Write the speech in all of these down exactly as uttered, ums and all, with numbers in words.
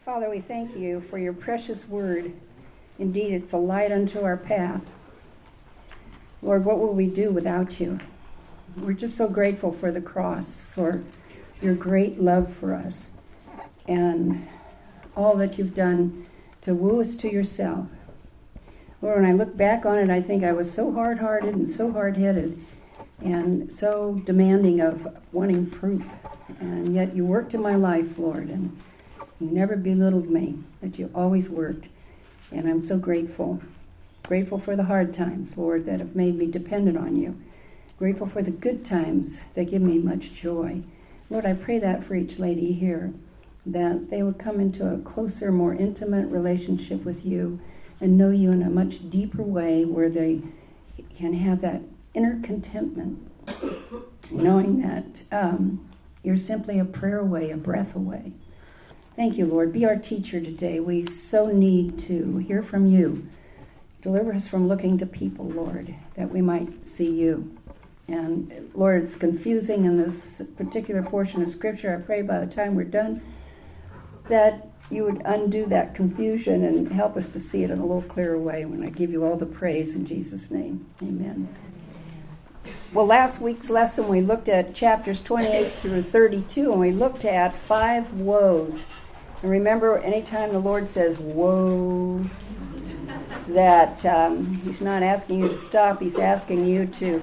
Father, we thank you for your precious word. Indeed, it's a light unto our path. Lord, what will we do without you? We're just so grateful for the cross, for your great love for us, and all that you've done to woo us to yourself. Lord, when I look back on it, I think I was so hard-hearted and so hard-headed and so demanding of wanting proof. And yet you worked in my life, Lord, and you never belittled me, that you always worked. And I'm so grateful. Grateful for the hard times, Lord, that have made me dependent on you. Grateful for the good times that give me much joy. Lord, I pray that for each lady here, that they would come into a closer, more intimate relationship with you and know you in a much deeper way where they can have that inner contentment, knowing that um, you're simply a prayer away, a breath away. Thank you, Lord. Be our teacher today. We so need to hear from you. Deliver us from looking to people, Lord, that we might see you. And, Lord, it's confusing in this particular portion of Scripture. I pray by the time we're done that you would undo that confusion and help us to see it in a little clearer way when I give you all the praise in Jesus' name. Amen. Well, last week's lesson we looked at chapters twenty-eight through thirty-two, and we looked at five woes. And remember, anytime the Lord says, woe, that um, he's not asking you to stop, he's asking you to,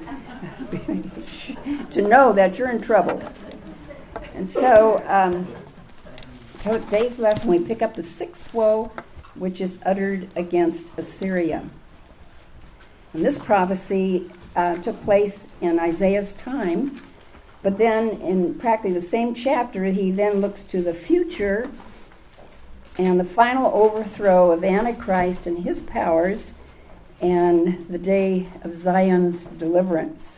to know that you're in trouble. And so, um, so today's lesson, we pick up the sixth woe, which is uttered against Assyria. And this prophecy uh, took place in Isaiah's time, but then in practically the same chapter, he then looks to the future and the final overthrow of Antichrist and his powers and the day of Zion's deliverance.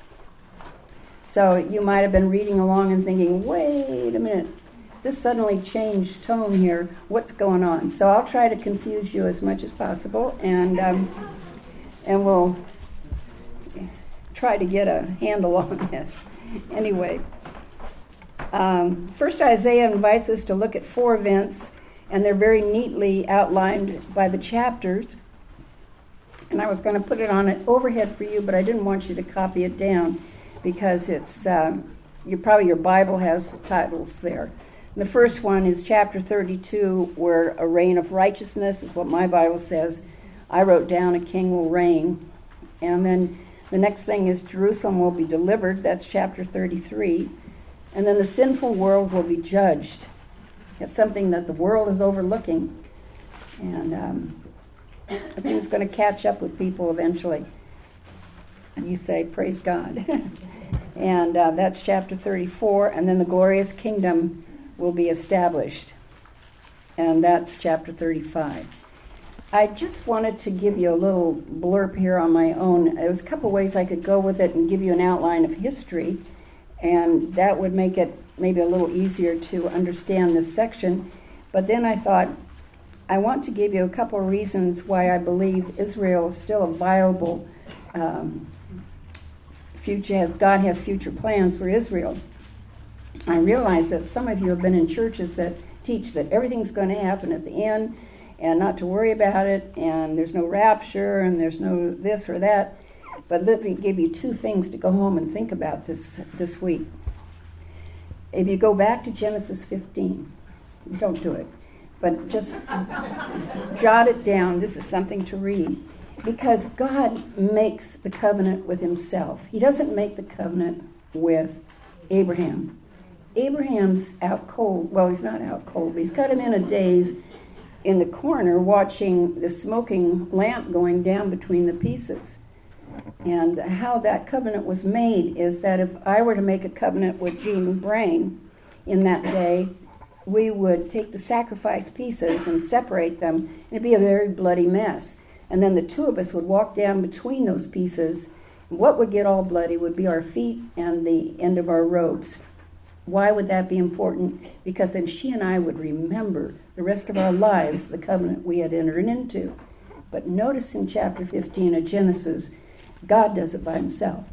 So you might have been reading along and thinking, wait a minute, this suddenly changed tone here. What's going on? So I'll try to confuse you as much as possible, and um, and we'll try to get a handle on this. Anyway, um, first Isaiah invites us to look at four events, and they're very neatly outlined by the chapters. And I was going to put it on an overhead for you, but I didn't want you to copy it down because it's uh, you probably your Bible has the titles there. And the first one is chapter thirty-two, where a reign of righteousness is what my Bible says. I wrote down a king will reign. And then the next thing is Jerusalem will be delivered. That's chapter thirty-three. And then the sinful world will be judged. It's something that the world is overlooking. And um, I think it's going to catch up with people eventually. And you say, praise God. And uh, that's chapter thirty-four. And then the glorious kingdom will be established. And that's chapter thirty-five. I just wanted to give you a little blurb here on my own. There was a couple ways I could go with it and give you an outline of history. And that would make it maybe a little easier to understand this section. But then I thought, I want to give you a couple of reasons why I believe Israel is still a viable um, future, as God has future plans for Israel. I realize that some of you have been in churches that teach that everything's going to happen at the end and not to worry about it, and there's no rapture, and there's no this or that. But let me give you two things to go home and think about this this week. If you go back to Genesis fifteen, don't do it, but just jot it down. This is something to read. Because God makes the covenant with himself. He doesn't make the covenant with Abraham. Abraham's out cold. Well, he's not out cold, but he's got him in a daze in the corner watching the smoking lamp going down between the pieces. And how that covenant was made is that if I were to make a covenant with Gene Brain in that day, we would take the sacrifice pieces and separate them, and it'd be a very bloody mess. And then the two of us would walk down between those pieces. What would get all bloody would be our feet and the end of our robes. Why would that be important? Because then she and I would remember the rest of our lives the covenant we had entered into. But notice in chapter fifteen of Genesis, God does it by himself.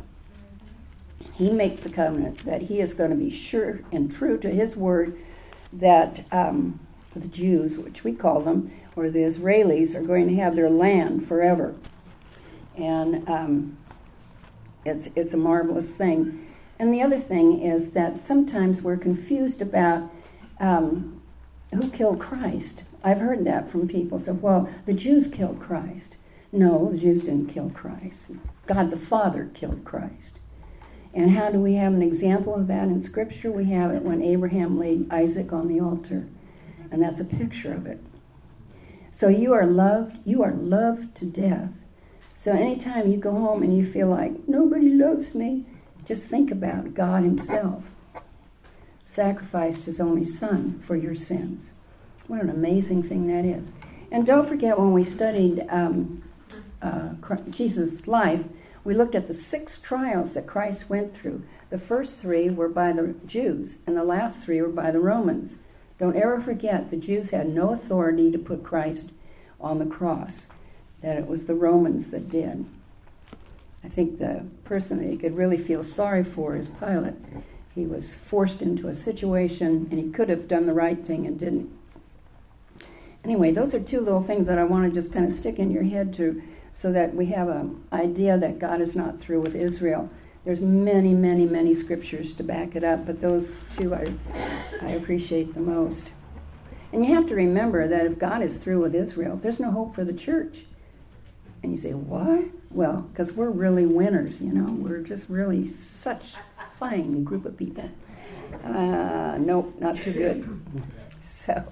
He makes the covenant that he is going to be sure and true to his word, that um, the Jews, which we call them, or the Israelis, are going to have their land forever. And um, it's it's a marvelous thing. And the other thing is that sometimes we're confused about um, who killed Christ. I've heard that from people. So, well, the Jews killed Christ. No, the Jews didn't kill Christ. God the Father killed Christ. And how do we have an example of that in Scripture? We have it when Abraham laid Isaac on the altar. And that's a picture of it. So you are loved, you are loved to death. So anytime you go home and you feel like nobody loves me, just think about God himself sacrificed his only son for your sins. What an amazing thing that is. And don't forget, when we studied um, uh, Jesus' life, we looked at the six trials that Christ went through. The first three were by the Jews, and the last three were by the Romans. Don't ever forget, the Jews had no authority to put Christ on the cross, that it was the Romans that did. I think the person that he could really feel sorry for is Pilate. He was forced into a situation, and he could have done the right thing and didn't. Anyway, those are two little things that I want to just kind of stick in your head to, so that we have an idea that God is not through with Israel. There's many, many, many scriptures to back it up, but those two I, I appreciate the most. And you have to remember that if God is through with Israel, there's no hope for the church. And you say, why? Well, because we're really winners, you know. We're just really such fine group of people. Uh, nope, not too good. So,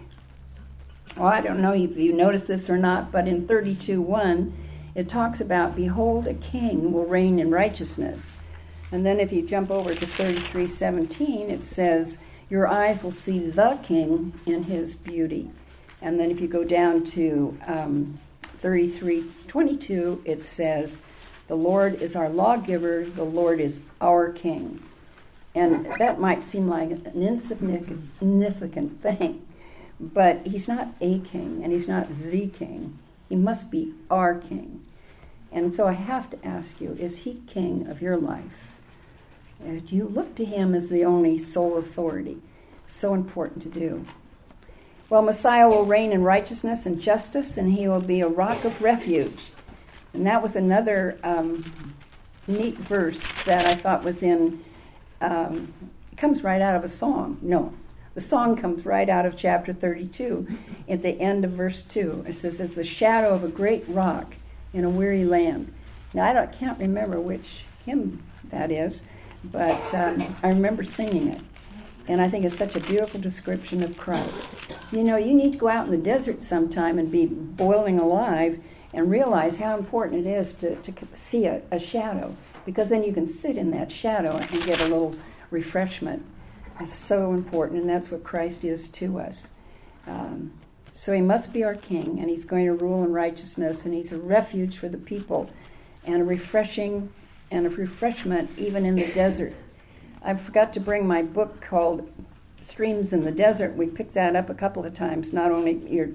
well, I don't know if you noticed this or not, but in thirty-two one, it talks about, behold, a king will reign in righteousness. And then if you jump over to thirty-three seventeen, it says, your eyes will see the king in his beauty. And then if you go down to um, thirty-three twenty-two, it says, the Lord is our lawgiver, the Lord is our king. And that might seem like an insignificant thing, but he's not a king, and he's not the king. He must be our king. And so I have to ask you, is he king of your life? And do you look to him as the only sole authority? So important to do. Well, Messiah will reign in righteousness and justice, and he will be a rock of refuge. And that was another um, neat verse that I thought was in, um, it comes right out of a song. No, the song comes right out of chapter thirty-two at the end of verse two. It says, as the shadow of a great rock in a weary land. Now, I don't, can't remember which hymn that is, but um, I remember singing it. And I think it's such a beautiful description of Christ. You know, you need to go out in the desert sometime and be boiling alive and realize how important it is to, to see a, a shadow, because then you can sit in that shadow and get a little refreshment. It's so important, and that's what Christ is to us. Um, so he must be our king, and he's going to rule in righteousness, and he's a refuge for the people, and a refreshing and a refreshment even in the desert. I forgot to bring my book called Streams in the Desert. We picked that up a couple of times. Not only your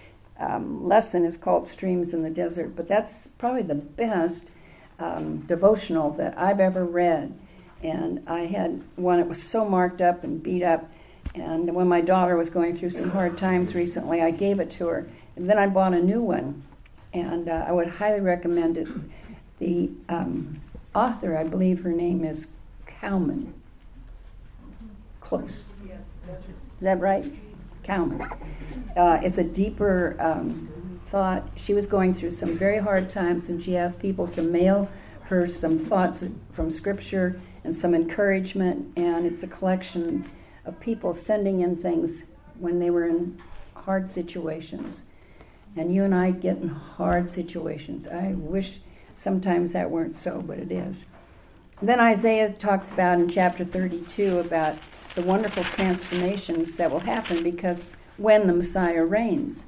um, lesson is called Streams in the Desert, but that's probably the best um, devotional that I've ever read. And I had one that was so marked up and beat up. And when my daughter was going through some hard times recently, I gave it to her. And then I bought a new one. And uh, I would highly recommend it. The um, author, I believe her name is Cowman. Close. Is that right? Cowman. Uh, it's a deeper um, thought. She was going through some very hard times, and she asked people to mail her some thoughts from Scripture and some encouragement, and it's a collection of people sending in things when they were in hard situations. And you and I get in hard situations. I wish sometimes that weren't so, but it is. Then Isaiah talks about in chapter thirty-two about the wonderful transformations that will happen because when the Messiah reigns.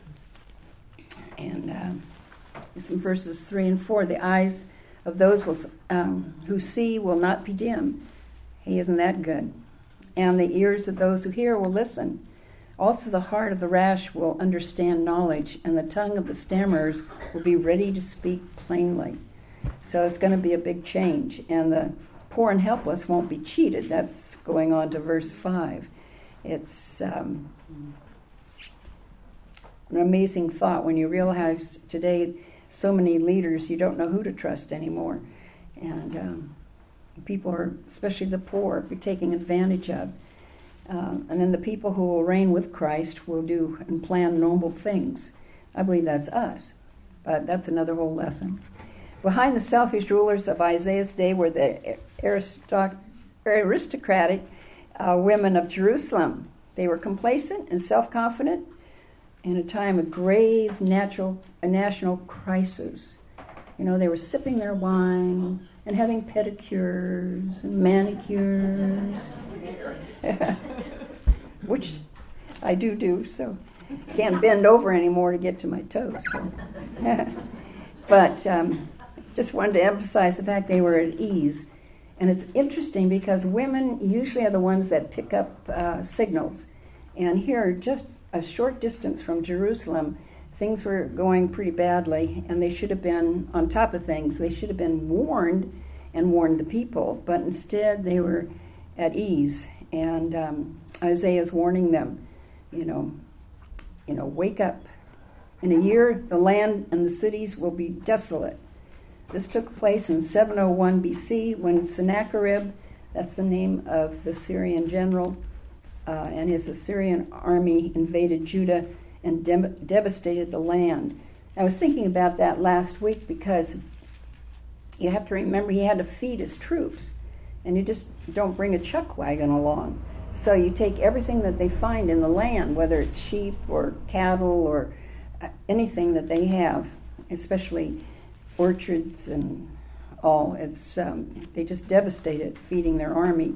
And uh, some verses three and four, the eyes of those will, um, who see will not be dim. He isn't that good. And the ears of those who hear will listen. Also the heart of the rash will understand knowledge, and the tongue of the stammerers will be ready to speak plainly. So it's going to be a big change. And the poor and helpless won't be cheated. That's going on to verse five. It's um, an amazing thought when you realize today so many leaders, you don't know who to trust anymore. And um, people are, especially the poor, be taken advantage of. Uh, and then the people who will reign with Christ will do and plan noble things. I believe that's us, but that's another whole lesson. Behind the selfish rulers of Isaiah's day were the aristoc- aristocratic uh, women of Jerusalem. They were complacent and self-confident in a time of grave natural, a national crisis. You know, they were sipping their wine and having pedicures and manicures, which I do do, so can't bend over anymore to get to my toes. So. But um, just wanted to emphasize the fact they were at ease. And it's interesting because women usually are the ones that pick up uh, signals. And here, just a short distance from Jerusalem, things were going pretty badly, and they should have been on top of things. They should have been warned and warned the people, but instead they were at ease. And um, Isaiah's warning them, you know, you know, wake up. In a year, the land and the cities will be desolate. This took place in seven oh one B C when Sennacherib, that's the name of the Syrian general, uh, and his Assyrian army invaded Judah and de- devastated the land. I was thinking about that last week because you have to remember he had to feed his troops, and you just don't bring a chuck wagon along. So you take everything that they find in the land, whether it's sheep or cattle or anything that they have, especially orchards and all. It's um, they just devastate it, feeding their army.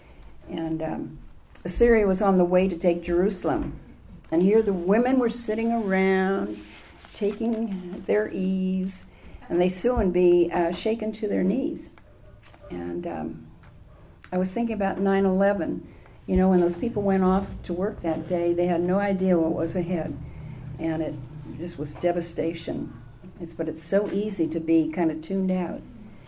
And um, Assyria was on the way to take Jerusalem. And here the women were sitting around, taking their ease, and they soon be uh, shaken to their knees. And um, I was thinking about nine eleven. You know, when those people went off to work that day, they had no idea what was ahead. And it just was devastation. It's, but it's so easy to be kind of tuned out.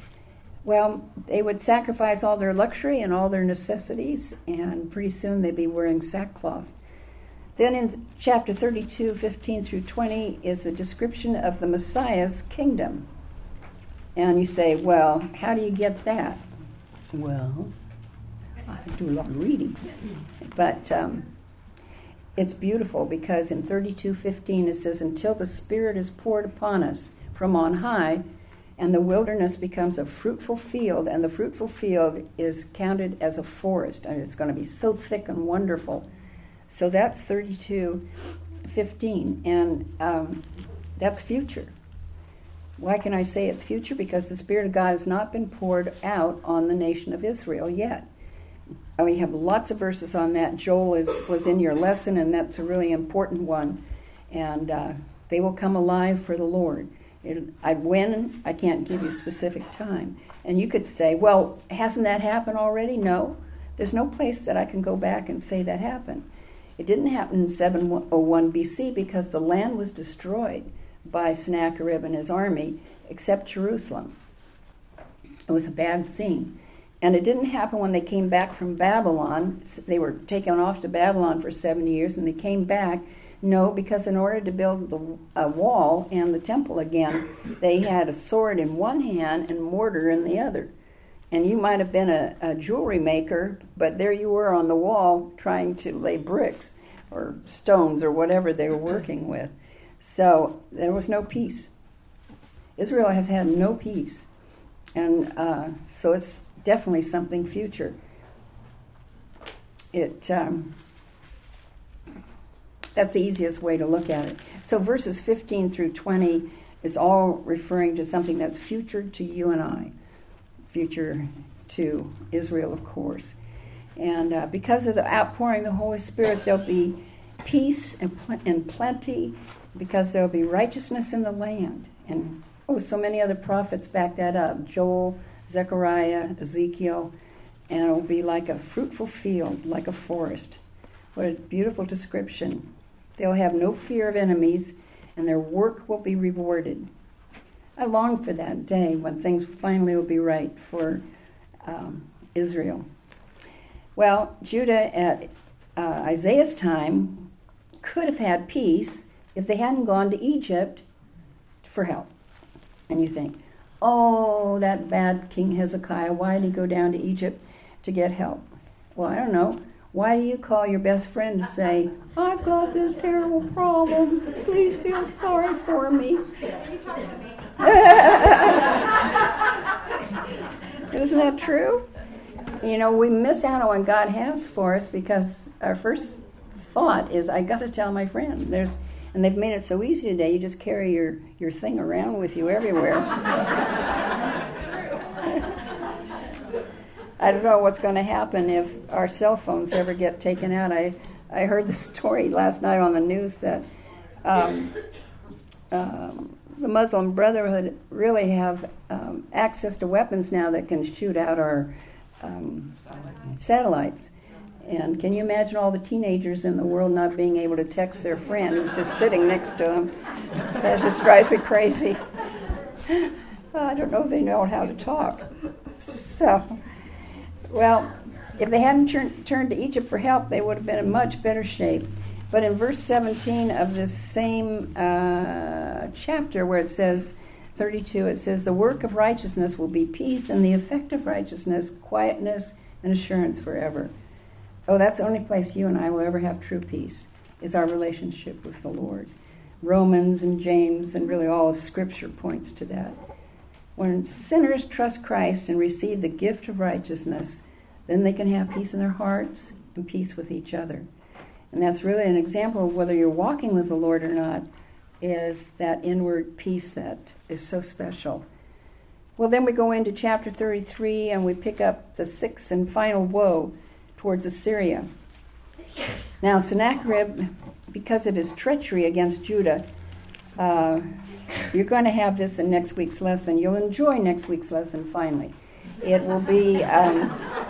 Well, they would sacrifice all their luxury and all their necessities, and pretty soon they'd be wearing sackcloth. Then in chapter thirty-two, fifteen through twenty, is a description of the Messiah's kingdom. And you say, well, how do you get that? Well, I do a lot of reading. But um, it's beautiful because in thirty-two fifteen it says, until the Spirit is poured upon us from on high, and the wilderness becomes a fruitful field, and the fruitful field is counted as a forest. And it's going to be so thick and wonderful. So that's thirty-two fifteen, and um, that's future. Why can I say it's future? Because the Spirit of God has not been poured out on the nation of Israel yet. And we have lots of verses on that. Joel is was in your lesson, and that's a really important one. And uh, they will come alive for the Lord. It, I, when, I can't give you a specific time. And you could say, well, hasn't that happened already? No. There's no place that I can go back and say that happened. It didn't happen in seven oh one B C because the land was destroyed by Sennacherib and his army, except Jerusalem. It was a bad thing. And it didn't happen when they came back from Babylon. They were taken off to Babylon for seventy years, and they came back. No, because in order to build the a wall and the temple again, they had a sword in one hand and mortar in the other. And you might have been a, a jewelry maker, but there you were on the wall trying to lay bricks or stones or whatever they were working with. So there was no peace. Israel has had no peace. And uh, so it's definitely something future. It um, that's the easiest way to look at it. So verses fifteen through twenty is all referring to something that's future to you and I, future to Israel, of course. And uh, because of the outpouring of the Holy Spirit, there'll be peace and, pl- and plenty, because there'll be righteousness in the land. And oh, so many other prophets back that up. Joel, Zechariah, Ezekiel, and it'll be like a fruitful field, like a forest. What a beautiful description. They'll have no fear of enemies, and their work will be rewarded. I long for that day when things finally will be right for um, Israel. Well, Judah at uh, Isaiah's time could have had peace if they hadn't gone to Egypt for help. And you think, oh, that bad King Hezekiah, why did he go down to Egypt to get help? Well, I don't know. Why do you call your best friend to say, I've got this terrible problem, please feel sorry for me? Isn't that true? You know, we miss out on what God has for us because our first thought is, I got to tell my friend. There's, and they've made it so easy today, you just carry your, your thing around with you everywhere. I don't know what's going to happen if our cell phones ever get taken out. I, I heard the story last night on the news that um, um, the Muslim Brotherhood really have um, access to weapons now that can shoot out our um, satellites. And can you imagine all the teenagers in the world not being able to text their friend who's just sitting next to them? That just drives me crazy. I don't know if they know how to talk. So... Well, if they hadn't turn, turned to Egypt for help, they would have been in much better shape. But in verse seventeen of this same uh, chapter, where it says, thirty-two, it says, the work of righteousness will be peace, and the effect of righteousness, quietness, and assurance forever. Oh, that's the only place you and I will ever have true peace, is our relationship with the Lord. Romans and James and really all of Scripture points to that. When sinners trust Christ and receive the gift of righteousness, then they can have peace in their hearts and peace with each other. And that's really an example of whether you're walking with the Lord or not, is that inward peace that is so special. Well, then we go into chapter thirty-three and we pick up the sixth and final woe towards Assyria. Now, Sennacherib, because of his treachery against Judah, uh, you're going to have this in next week's lesson. You'll enjoy next week's lesson, finally. It will be um,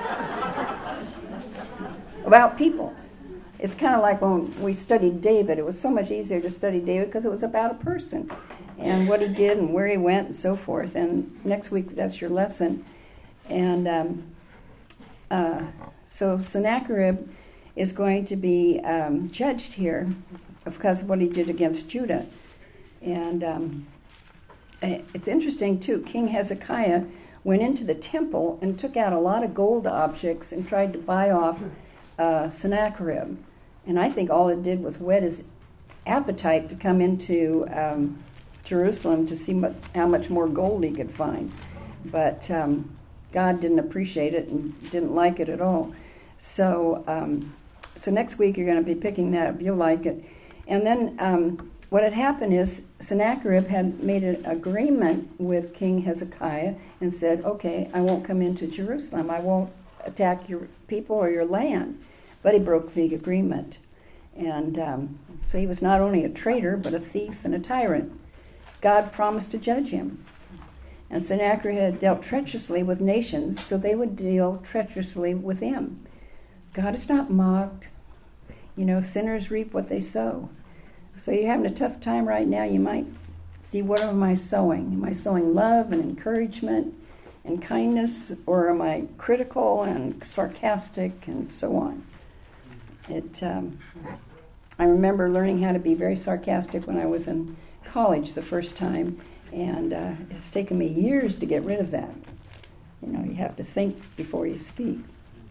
about people. It's kind of like when we studied David. It was so much easier to study David because it was about a person and what he did and where he went and so forth. And next week, that's your lesson. And um, uh, so Sennacherib is going to be um, judged here because of what he did against Judah. And um, it's interesting, too. King Hezekiah went into the temple and took out a lot of gold objects and tried to buy off uh, Sennacherib. And I think all it did was whet his appetite to come into um, Jerusalem to see what, how much more gold he could find. But um, God didn't appreciate it and didn't like it at all. So, um, so next week you're going to be picking that up. You'll like it. And then... Um, What had happened is Sennacherib had made an agreement with King Hezekiah and said, okay, I won't come into Jerusalem. I won't attack your people or your land. But he broke the agreement. And um, so he was not only a traitor, but a thief and a tyrant. God promised to judge him. And Sennacherib had dealt treacherously with nations, so they would deal treacherously with him. God is not mocked. You know, sinners reap what they sow. So you're having a tough time right now, you might see, what am I sowing? Am I sowing love and encouragement and kindness, or am I critical and sarcastic and so on? It. Um, I remember learning how to be very sarcastic when I was in college the first time, and uh, it's taken me years to get rid of that. You know, you have to think before you speak.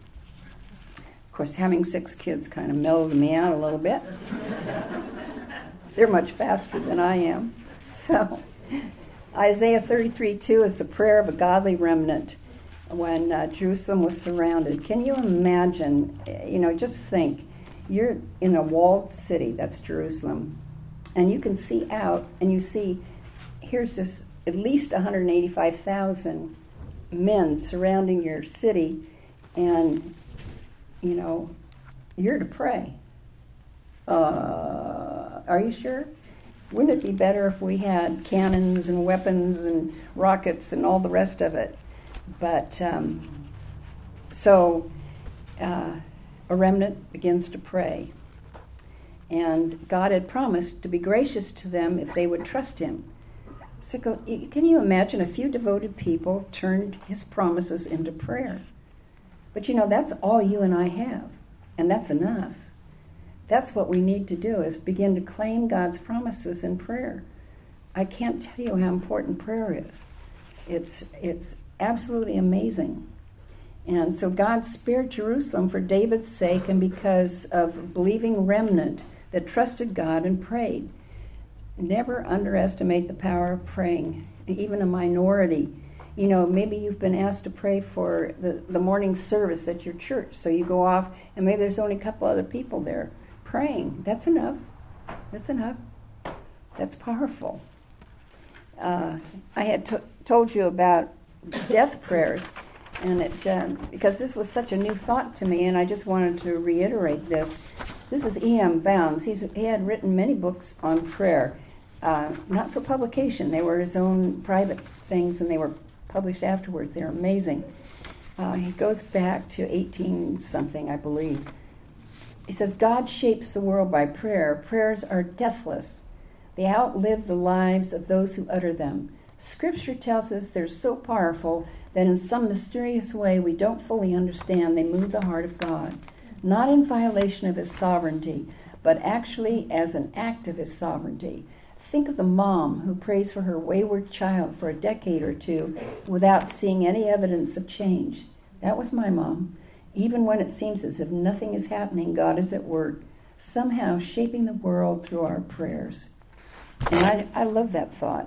Of course, having six kids kind of mellowed me out a little bit. They're much faster than I am. So, Isaiah thirty-three two is the prayer of a godly remnant when uh, Jerusalem was surrounded. Can you imagine, you know, just think, you're in a walled city, that's Jerusalem, and you can see out, and you see, here's this at least one hundred eighty-five thousand men surrounding your city, and, you know, you're to pray. Uh... Are you sure? Wouldn't it be better if we had cannons and weapons and rockets and all the rest of it? But um, so uh, a remnant begins to pray. And God had promised to be gracious to them if they would trust him. So can you imagine a few devoted people turned his promises into prayer? But you know, that's all you and I have. And that's enough. that's what we need to do, is begin to claim God's promises in prayer. I can't tell you how important prayer is. It's, it's absolutely amazing. And so God spared Jerusalem for David's sake and because of a believing remnant that trusted God and prayed. Never underestimate the power of praying, even a minority. You know, maybe you've been asked to pray for the, the morning service at your church, so you go off and maybe there's only a couple other people there praying. That's enough. That's enough. That's powerful. Uh, I had t- told you about death prayers, and it uh, because this was such a new thought to me, and I just wanted to reiterate this. This is E M Bounds. He's, he had written many books on prayer, uh, not for publication. They were his own private things, and they were published afterwards. They're amazing. Uh, he goes back to eighteen-something, I believe. He says, God shapes the world by prayer. Prayers are deathless. They outlive the lives of those who utter them. Scripture tells us they're so powerful that in some mysterious way we don't fully understand, they move the heart of God, not in violation of his sovereignty, but actually as an act of his sovereignty. Think of the mom who prays for her wayward child for a decade or two without seeing any evidence of change. That was my mom. Even when it seems as if nothing is happening, God is at work, somehow shaping the world through our prayers. And I, I love that thought.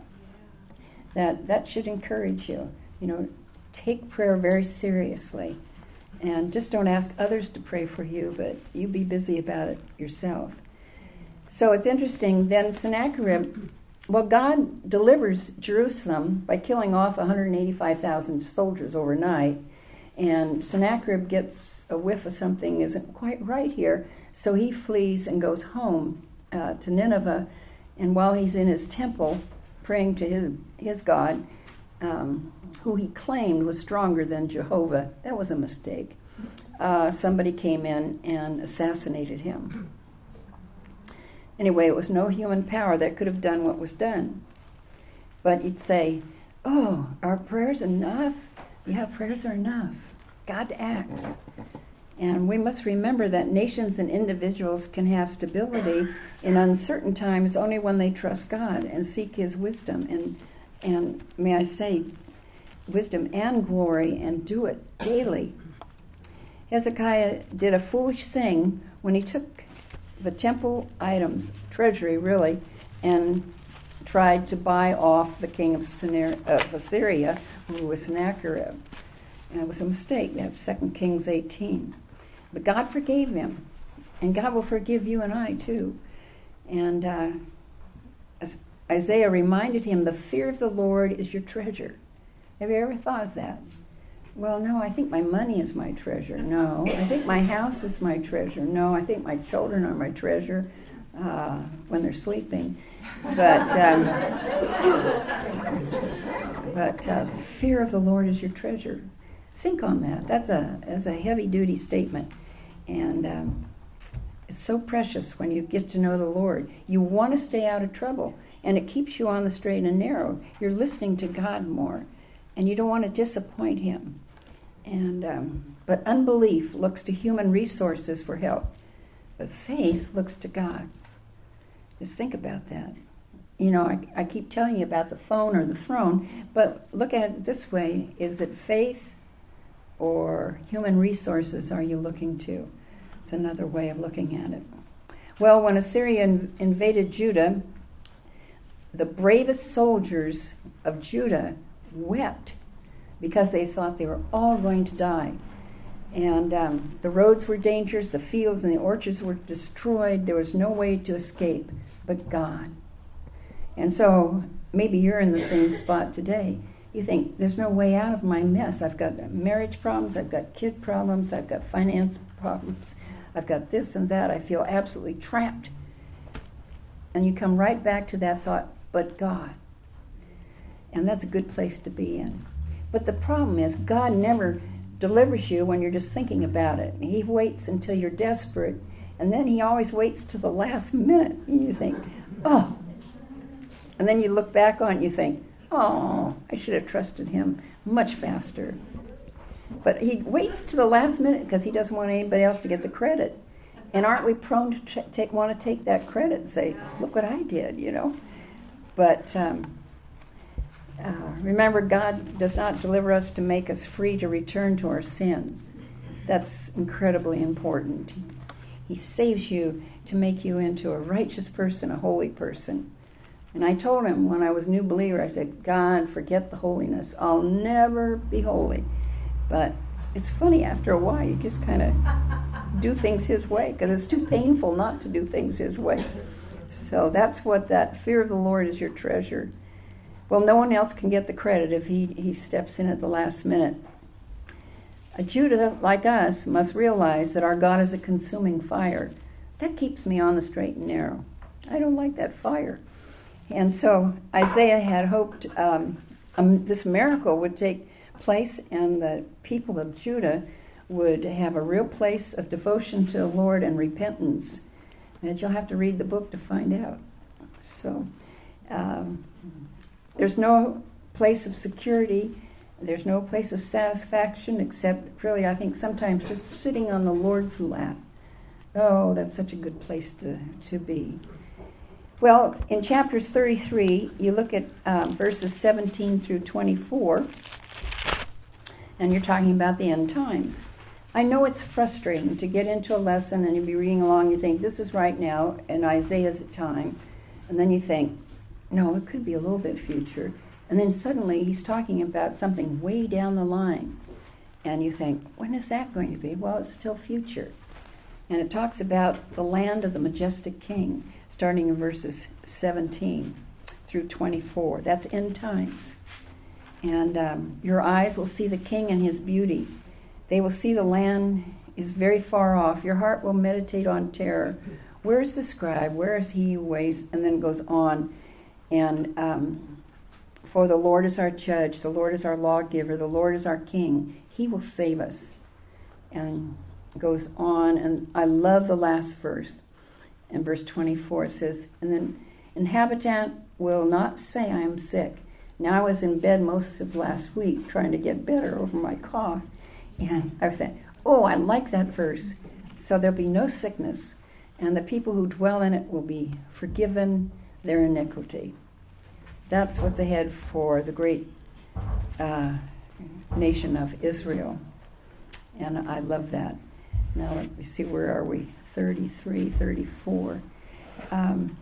That that should encourage you. You know, take prayer very seriously. And just don't ask others to pray for you, but you be busy about it yourself. So it's interesting, then Sennacherib, well, God delivers Jerusalem by killing off one hundred eighty-five thousand soldiers overnight, and Sennacherib gets a whiff of something isn't quite right here, so he flees and goes home uh, to Nineveh, and while he's in his temple praying to his, his God, um, who he claimed was stronger than Jehovah, that was a mistake, uh, somebody came in and assassinated him. Anyway, it was no human power that could have done what was done. But you'd say, oh, are prayers enough? Yeah, prayers are enough. God acts. And we must remember that nations and individuals can have stability in uncertain times only when they trust God and seek his wisdom. And, and may I say, wisdom and glory, and do it daily. Hezekiah did a foolish thing when he took the temple items, treasury really, and tried to buy off the king of, Senir- of Assyria, who was Sennacherib. And it was a mistake. That's Second Kings eighteen. But God forgave him, and God will forgive you and I too. And uh, as Isaiah reminded him, the fear of the Lord is your treasure. Have you ever thought of that? Well, no, I think my money is my treasure. No, I think my house is my treasure. No, I think my children are my treasure uh, when they're sleeping. But um, but uh, the fear of the Lord is your treasure. Think on that. That's a that's a heavy-duty statement. And um, it's so precious when you get to know the Lord. You want to stay out of trouble, and it keeps you on the straight and narrow. You're listening to God more, and you don't want to disappoint him. And um, but unbelief looks to human resources for help, but faith looks to God. Just think about that. You know, I, I keep telling you about the phone or the throne, but look at it this way. Is it faith or human resources are you looking to? It's another way of looking at it. Well, when Assyria in, invaded Judah, the bravest soldiers of Judah wept because they thought they were all going to die. And um, the roads were dangerous, the fields and the orchards were destroyed. There was no way to escape but God. And so maybe you're in the same spot today. You think, there's no way out of my mess. I've got marriage problems, I've got kid problems, I've got finance problems, I've got this and that. I feel absolutely trapped. And you come right back to that thought, but God. And that's a good place to be in. But the problem is, God never delivers you when you're just thinking about it. He waits until you're desperate, and then he always waits to the last minute. And you think, oh. And then you look back on it and you think, oh, I should have trusted him much faster. But he waits to the last minute because he doesn't want anybody else to get the credit. And aren't we prone to t- take, want to take that credit and say, look what I did, you know? But um, uh, remember, God does not deliver us to make us free to return to our sins. That's incredibly important. He saves you to make you into a righteous person, a holy person. And I told him when I was a new believer, I said, God, forget the holiness. I'll never be holy. But it's funny, after a while, you just kind of do things his way, because it's too painful not to do things his way. So that's what that fear of the Lord is, your treasure. Well, no one else can get the credit if he, he steps in at the last minute. A Judah, like us, must realize that our God is a consuming fire. That keeps me on the straight and narrow. I don't like that fire. And so Isaiah had hoped um, um, this miracle would take place and the people of Judah would have a real place of devotion to the Lord and repentance. And you'll have to read the book to find out. So um, there's no place of security. There's no place of satisfaction except really, I think, sometimes just sitting on the Lord's lap. Oh, that's such a good place to, to be. Well, in chapters thirty-three, you look at um, verses seventeen through twenty-four, and you're talking about the end times. I know it's frustrating to get into a lesson and you'll be reading along, you think, this is right now, and Isaiah's time, and then you think, no, it could be a little bit future. And then suddenly he's talking about something way down the line. And you think, when is that going to be? Well, it's still future. And it talks about the land of the majestic king, starting in verses seventeen through twenty-four. That's end times. And um, your eyes will see the king and his beauty. They will see the land is very far off. Your heart will meditate on terror. Where is the scribe? Where is he who weighs? And then goes on. And um, for the Lord is our judge. The Lord is our lawgiver. The Lord is our king. He will save us. And goes on. And I love the last verse. In verse twenty-four it says, and then inhabitant will not say I am sick. Now I was in bed most of last week trying to get better over my cough. And I was saying, oh, I like that verse. So there'll be no sickness. And the people who dwell in it will be forgiven their iniquity. That's what's ahead for the great uh, nation of Israel. And I love that. Now let me see, where are we? thirty-three, thirty-four. Um,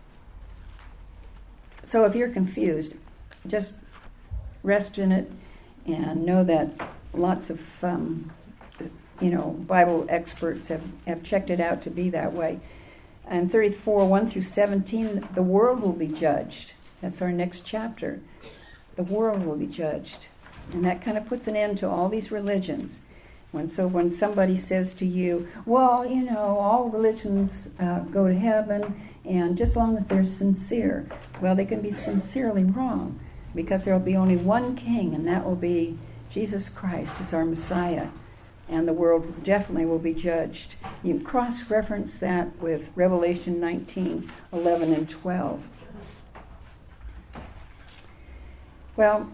so if you're confused, just rest in it and know that lots of, um, you know, Bible experts have, have checked it out to be that way. And thirty-four, one through seventeen, the world will be judged. That's our next chapter. The world will be judged. And that kind of puts an end to all these religions. When, so when somebody says to you, well, you know, all religions uh, go to heaven, and just as long as they're sincere, well, they can be sincerely wrong, because there will be only one king, and that will be Jesus Christ as our Messiah, and the world definitely will be judged. You can cross-reference that with Revelation nineteen, eleven, and twelve. Well,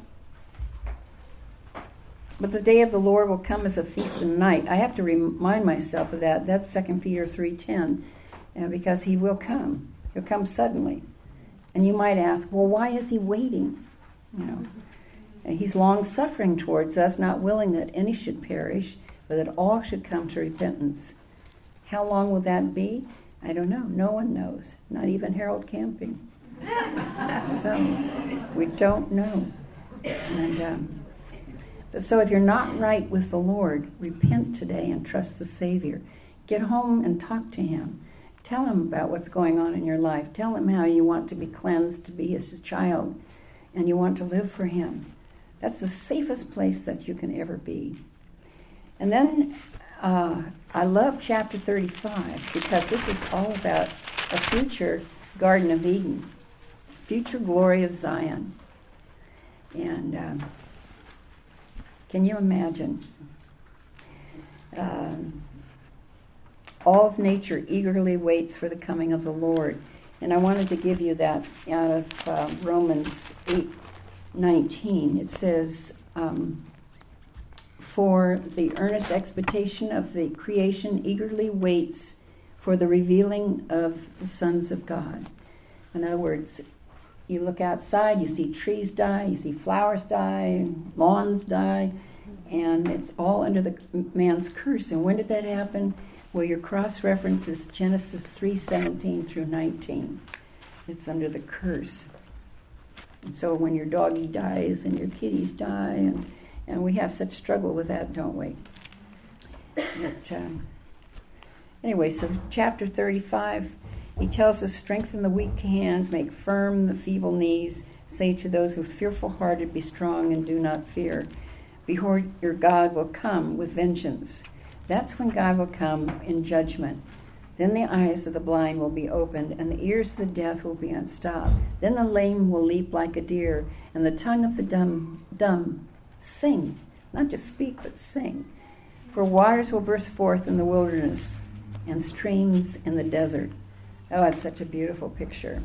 but the day of the Lord will come as a thief in the night. I have to remind myself of that. That's Second Peter three ten, uh, because he will come. He'll come suddenly. And you might ask, well, why is he waiting? You know, and he's long-suffering towards us, not willing that any should perish, but that all should come to repentance. How long will that be? I don't know. No one knows, not even Harold Camping. So, we don't know. And um, so if you're not right with the Lord, repent today and trust the Savior. Get home and talk to him. Tell him about what's going on in your life. Tell him how you want to be cleansed, to be his child, and you want to live for him. That's the safest place that you can ever be. And then uh, I love chapter thirty-five, because this is all about a future Garden of Eden, future glory of Zion. And um, can you imagine? Um, all of nature eagerly waits for the coming of the Lord. And I wanted to give you that out of uh, Romans eight nineteen. It says, um, for the earnest expectation of the creation eagerly waits for the revealing of the sons of God. In other words, you look outside, you see trees die, you see flowers die, lawns die, and it's all under the man's curse. And when did that happen? Well, your cross-reference is Genesis three seventeen through nineteen. It's under the curse. And so when your doggy dies and your kitties die, and, and we have such struggle with that, don't we? But, um, anyway, so chapter thirty-five, he tells us, strengthen the weak hands, make firm the feeble knees, say to those who are fearful-hearted, be strong and do not fear. Behold, your God will come with vengeance. That's when God will come in judgment. Then the eyes of the blind will be opened, and the ears of the deaf will be unstopped. Then the lame will leap like a deer, and the tongue of the dumb, dumb sing. Not just speak, but sing. For waters will burst forth in the wilderness, and streams in the desert. Oh, it's such a beautiful picture.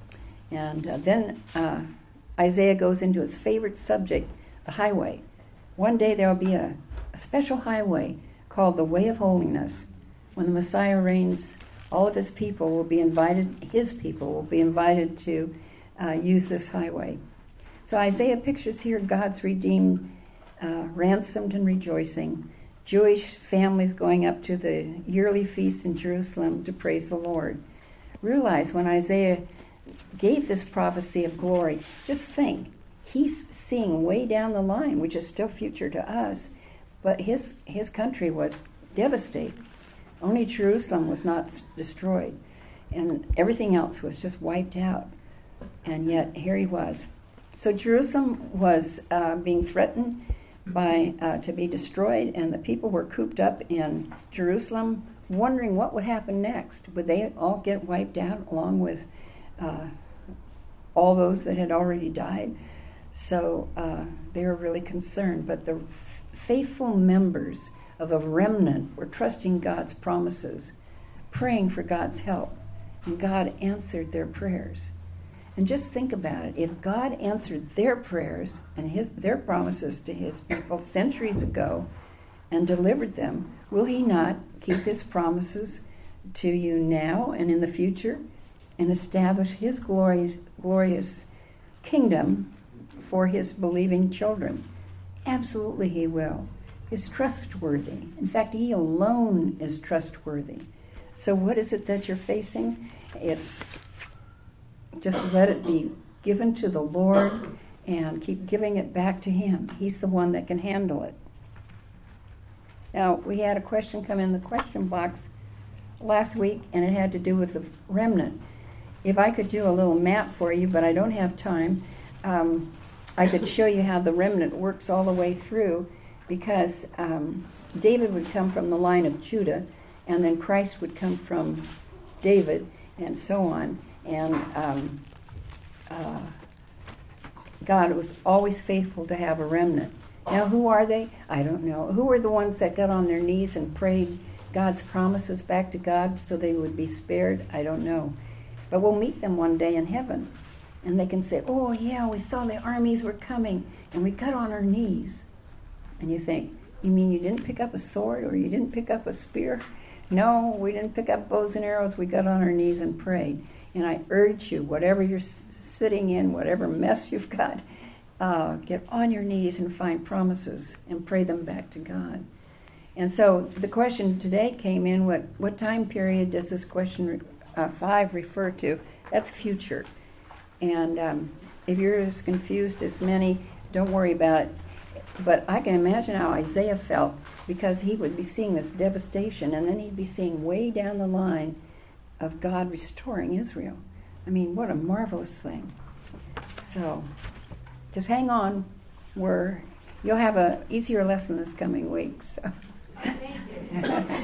And uh, then uh, Isaiah goes into his favorite subject, the highway. One day there will be a, a special highway called the Way of Holiness. When the Messiah reigns, all of his people will be invited, his people will be invited to uh, use this highway. So Isaiah pictures here God's redeemed, uh, ransomed and rejoicing, Jewish families going up to the yearly feast in Jerusalem to praise the Lord. Realize when Isaiah gave this prophecy of glory, just think, he's seeing way down the line, which is still future to us, but his his country was devastated. Only Jerusalem was not destroyed, and everything else was just wiped out. And yet here he was. So Jerusalem was uh, being threatened by uh, to be destroyed, and the people were cooped up in Jerusalem, wondering what would happen next. Would they all get wiped out along with uh, all those that had already died? So uh, they were really concerned. But the f- faithful members of a remnant were trusting God's promises, praying for God's help, and God answered their prayers. And just think about it. If God answered their prayers and his their promises to his people centuries ago and delivered them, will he not keep his promises to you now and in the future and establish his glorious, glorious kingdom for his believing children? Absolutely he will. He's trustworthy. In fact, he alone is trustworthy. So what is it that you're facing? It's just let it be given to the Lord and keep giving it back to him. He's the one that can handle it. Now, we had a question come in the question box last week, and it had to do with the remnant. If I could do a little map for you, but I don't have time, um, I could show you how the remnant works all the way through, because um, David would come from the line of Judah, and then Christ would come from David, and so on. And um, uh, God was always faithful to have a remnant. Now, who are they? I don't know. Who are the ones that got on their knees and prayed God's promises back to God so they would be spared? I don't know. But we'll meet them one day in heaven. And they can say, oh, yeah, we saw the armies were coming, and we got on our knees. And you think, you mean you didn't pick up a sword or you didn't pick up a spear? No, we didn't pick up bows and arrows. We got on our knees and prayed. And I urge you, whatever you're s- sitting in, whatever mess you've got, uh, get on your knees and find promises and pray them back to God. And so the question today came in, what, what time period does this question uh, five refer to? That's future. And um, if you're as confused as many, don't worry about it. But I can imagine how Isaiah felt, because he would be seeing this devastation, and then he'd be seeing way down the line of God restoring Israel. I mean, what a marvelous thing. So just hang on. We're, you'll have an easier lesson this coming week. So. Thank you.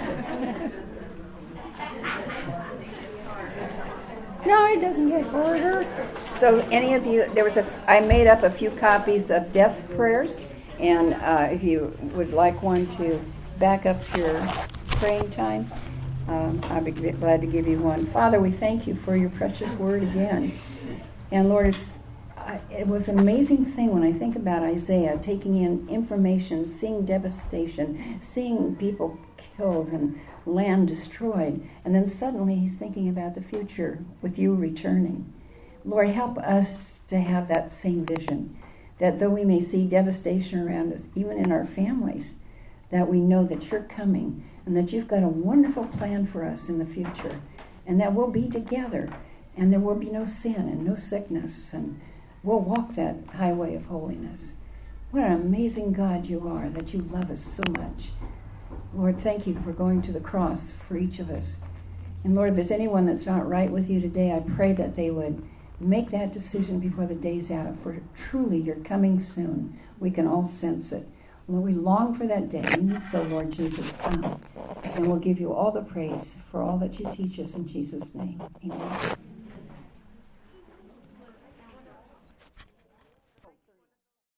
No, it doesn't get harder. So any of you, there was a, I made up a few copies of death prayers, and uh, if you would like one to back up your praying time, um, I'd be glad to give you one. Father, we thank you for your precious word again. And Lord, it's I, it was an amazing thing when I think about Isaiah taking in information, seeing devastation, seeing people killed and land destroyed, and then suddenly he's thinking about the future with you returning. Lord, help us to have that same vision, that though we may see devastation around us, even in our families, that we know that you're coming and that you've got a wonderful plan for us in the future, and that we'll be together, and there will be no sin and no sickness, and we'll walk that highway of holiness. What an amazing God you are, that you love us so much. Lord, thank you for going to the cross for each of us. And Lord, if there's anyone that's not right with you today, I pray that they would make that decision before the day's out, for truly you're coming soon. We can all sense it. Lord, we long for that day. And so, Lord Jesus, come. And we'll give you all the praise for all that you teach us in Jesus' name. Amen.